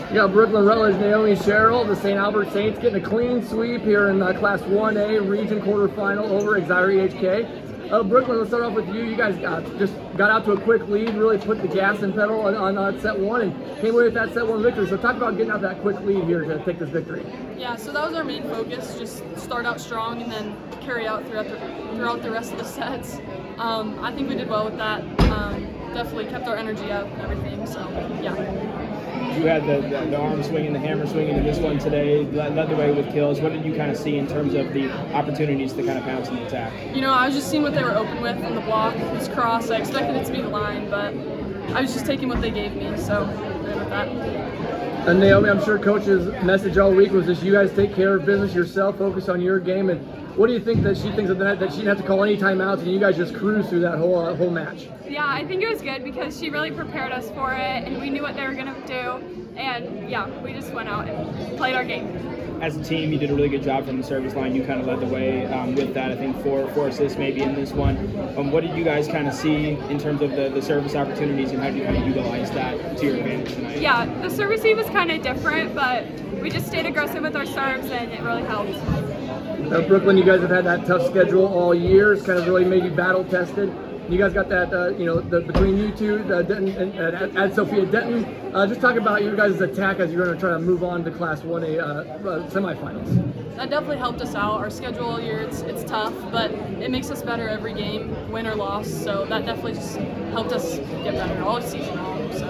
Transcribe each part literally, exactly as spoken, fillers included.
You got Brooklyn Rutledge, Naomi Sherrill, the Saint Albert Saints getting a clean sweep here in uh, Class one A region quarterfinal over Exire H K. Uh, Brooklyn, let's start off with you. You guys got, just got out to a quick lead, really put the gas and pedal on, on uh, set one and came away with that set one victory. So talk about getting out that quick lead here to take this victory. Yeah, so that was our main focus, just start out strong and then carry out throughout the, throughout the rest of the sets. Um, I think we did well with that. Um, definitely kept our energy up and everything, so yeah. You had the, the, the arm swinging, the hammer swinging in this one today, led, led the way with kills. What did you kind of see in terms of the opportunities to kind of pounce and attack? You know, I was just seeing what they were open with in the block. It was cross. I expected it to be the line, but I was just taking what they gave me, so good with that. And Naomi, I'm sure Coach's message all week was just you guys take care of business yourself, focus on your game. And what do you think that she thinks of that, that she didn't have to call any timeouts and you guys just cruise through that whole uh, whole match? Yeah, I think it was good because she really prepared us for it and we knew what they were going to do. And yeah, we just went out and played our game. As a team, you did a really good job from the service line. You kind of led the way um, with that. I think four, four assists maybe in this one. Um, what did you guys kind of see in terms of the, the service opportunities and how did you kind of utilize that to your advantage tonight? Yeah, the service was kind of different, but we just stayed aggressive with our serves and it really helped. Uh, Brooklyn, you guys have had that tough schedule all year. It's kind of really maybe battle tested. You guys got that, uh, you know, the, between you two, the Denton and uh, Ad Sophia Denton. Uh, just talk about your guys' attack as you're going to try to move on to Class one A uh, uh, semifinals. That definitely helped us out. Our schedule all year, it's, it's tough, but it makes us better every game, win or loss. So that definitely just helped us get better all season long. So.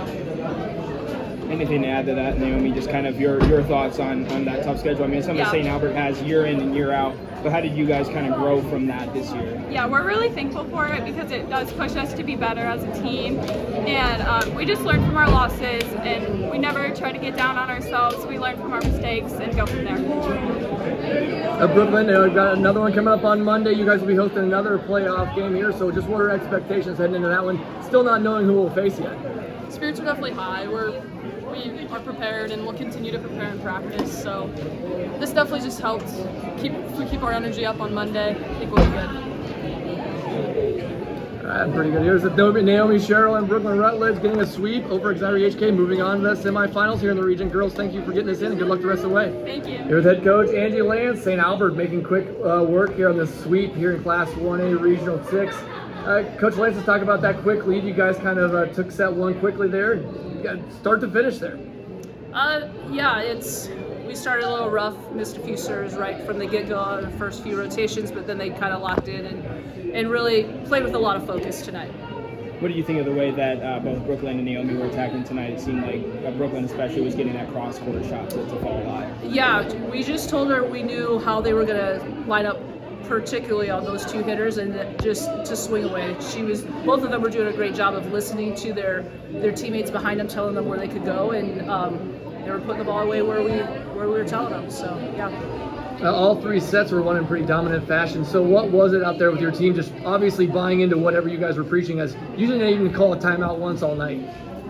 Anything to add to that, Naomi? Just kind of your, your thoughts on, on that tough schedule. I mean, something yeah. Saint Albert has year in and year out. But how did you guys kind of grow from that this year? Yeah, we're really thankful for it because it does push us to be better as a team. And um, we just learn from our losses and we never try to get down on ourselves. We learn from our mistakes and go from there. Uh, Brooklyn, uh, we've got another one coming up on Monday. You guys will be hosting another playoff game here. So just what are expectations heading into that one? Still not knowing who we'll face yet. Spirits are definitely high. We're we are prepared and we'll continue to prepare and practice. So this definitely just helped keep if we keep our energy up on Monday. I think we'll be good. All right, pretty good. Here's Naomi Sherrill and Brooklyn Rutledge getting a sweep over Exire H K, moving on to the semifinals here in the region. Girls, thank you for getting us in and good luck the rest of the way. Thank you. Here's head coach Angie Lance, Saint Albert making quick uh, work here on this sweep here in Class one A Regional six. Uh, Coach Lance, let's talk about that quick lead. You guys kind of uh, took set one quickly there. You got start to finish there. Uh, yeah, it's we started a little rough, missed a few serves right from the get-go on the first few rotations, but then they kind of locked in and, and really played with a lot of focus tonight. What do you think of the way that uh, both Brooklyn and Naomi were attacking tonight? It seemed like uh, Brooklyn especially was getting that cross-court shot to, to fall a lot. Yeah, we just told her we knew how they were going to line up, particularly on those two hitters, and just to swing away. She was, both of them were doing a great job of listening to their their teammates behind them, telling them where they could go, and um, they were putting the ball away where we where we were telling them. So yeah. Uh, all three sets were won in pretty dominant fashion. So what was it out there with your team? Just obviously buying into whatever you guys were preaching. As you didn't even call a timeout once all night.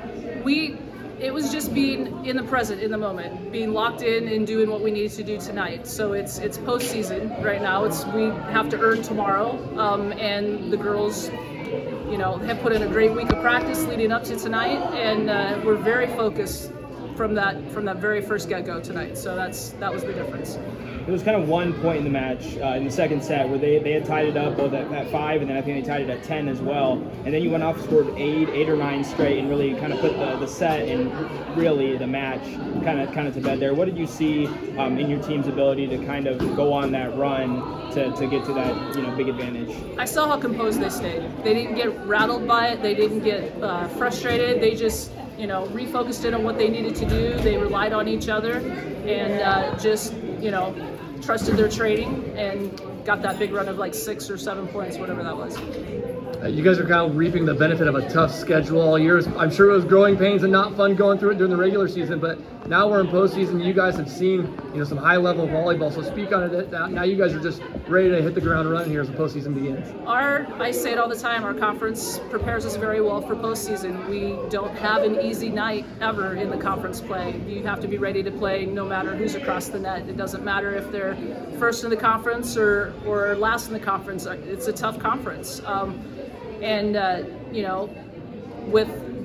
We. It was just being in the present, in the moment, being locked in and doing what we needed to do tonight. So it's it's postseason right now. It's we have to earn tomorrow, um, and the girls, you know, have put in a great week of practice leading up to tonight, and uh, we're very focused from that from that very first get-go tonight. So that's that was the difference. There was kind of one point in the match uh, in the second set where they, they had tied it up both at, at five, and then I think they tied it at ten as well. And then you went off, scored eight, eight or nine straight, and really kind of put the, the set and really the match kind of kind of to bed there. What did you see um, in your team's ability to kind of go on that run to, to get to that you know big advantage? I saw how composed they stayed. They didn't get rattled by it. They didn't get uh, frustrated. They just you know refocused in on what they needed to do. They relied on each other and uh, just you know. trusted their trading and got that big run of like six or seven points, whatever that was. Uh, you guys are kind of reaping the benefit of a tough schedule all year. I'm sure it was growing pains and not fun going through it during the regular season, but now we're in postseason. You guys have seen, you know, some high-level volleyball. So speak on it. Now you guys are just ready to hit the ground running here as the postseason begins. Our, I say it all the time, our conference prepares us very well for postseason. We don't have an easy night ever in the conference play. You have to be ready to play no matter who's across the net. It doesn't matter if they're first in the conference or, or last in the conference. It's a tough conference. Um, and, uh, you know, with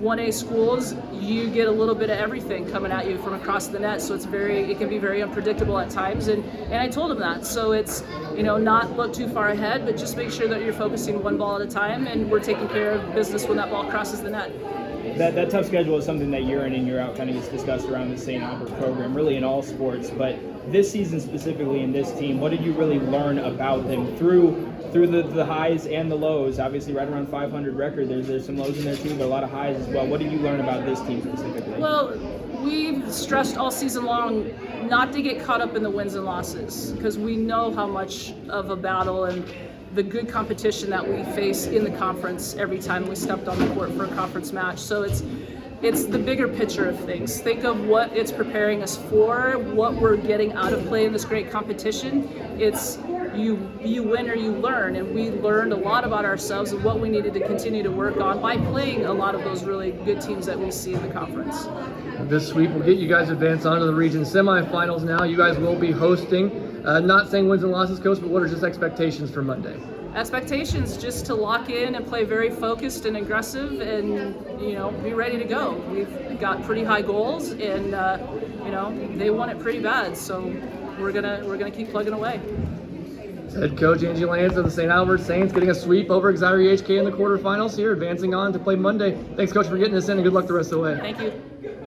one A schools, you get a little bit of everything coming at you from across the net. So it's very, it can be very unpredictable at times. And, and I told him that. So it's, you know, not look too far ahead, but just make sure that you're focusing one ball at a time and we're taking care of business when that ball crosses the net. That, that tough schedule is something that year in and year out kind of gets discussed around the Saint Albert program, really in all sports. But this season specifically in this team, what did you really learn about them through through the, the highs and the lows? Obviously, right around five hundred record, there's there's some lows in there too, but a lot of highs as well. What did you learn about this team specifically? Well, we've stressed all season long not to get caught up in the wins and losses because we know how much of a battle and the good competition that we face in the conference every time we stepped on the court for a conference match. So it's it's the bigger picture of things. Think of what it's preparing us for, what we're getting out of playing this great competition. It's you you win or you learn, and we learned a lot about ourselves and what we needed to continue to work on by playing a lot of those really good teams that we see in the conference. This sweep will get you guys advanced onto the region semifinals now. You guys will be hosting. Uh, not saying wins and losses, Coach, but what are just expectations for Monday? Expectations just to lock in and play very focused and aggressive and, you know, be ready to go. We've got pretty high goals and, uh, you know, they want it pretty bad. So we're going to we're gonna keep plugging away. Head coach Angie Lance of the Saint Albert Saints getting a sweep over Xavier H K in the quarterfinals here, advancing on to play Monday. Thanks, Coach, for getting us in, and good luck the rest of the way. Thank you.